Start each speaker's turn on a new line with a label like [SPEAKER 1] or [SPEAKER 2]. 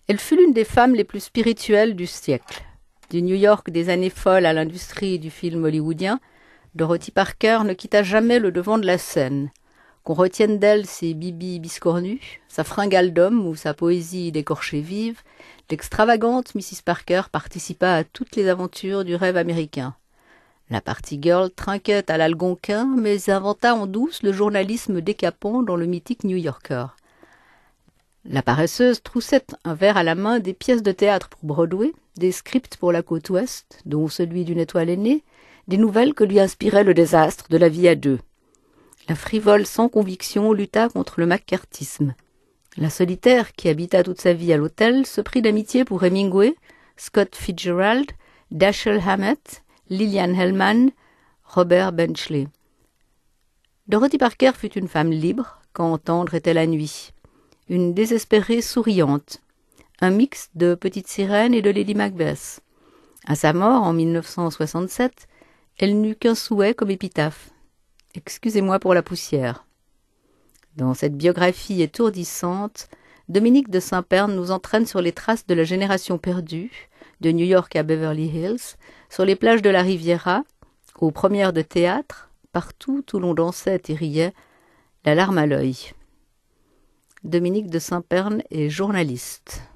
[SPEAKER 1] Elle fut l'une des femmes les plus spirituelles du siècle. Du New York des années folles à l'industrie du film hollywoodien, Dorothy Parker ne quitta jamais le devant de la scène. Qu'on retienne d'elle ses bibis biscornus, sa fringale d'homme ou sa poésie d'écorchée vive, l'extravagante Mrs. Parker participa à toutes les aventures du rêve américain. La party girl trinquait à l'Algonquin, mais inventa en douce le journalisme décapant dans le mythique New Yorker. La paresseuse troussait un verre à la main des pièces de théâtre pour Broadway, des scripts pour la côte ouest, dont celui d'une étoile aînée, des nouvelles que lui inspirait le désastre de la vie à deux. La frivole sans conviction lutta contre le maccarthisme. La solitaire, qui habita toute sa vie à l'hôtel, se prit d'amitié pour Hemingway, Scott Fitzgerald, Dashiell Hammett, Lillian Hellman, Robert Benchley. Dorothy Parker fut une femme libre, quand tendre était la nuit. Une désespérée souriante, un mix de Petite Sirène et de Lady Macbeth. À sa mort, en 1967, elle n'eut qu'un souhait comme épitaphe. « Excusez-moi pour la poussière ». Dans cette biographie étourdissante, Dominique de Saint-Pern nous entraîne sur les traces de la génération perdue, de New York à Beverly Hills, sur les plages de la Riviera, aux premières de théâtre, partout où l'on dansait et riait, la larme à l'œil. Dominique de Saint-Pern est journaliste.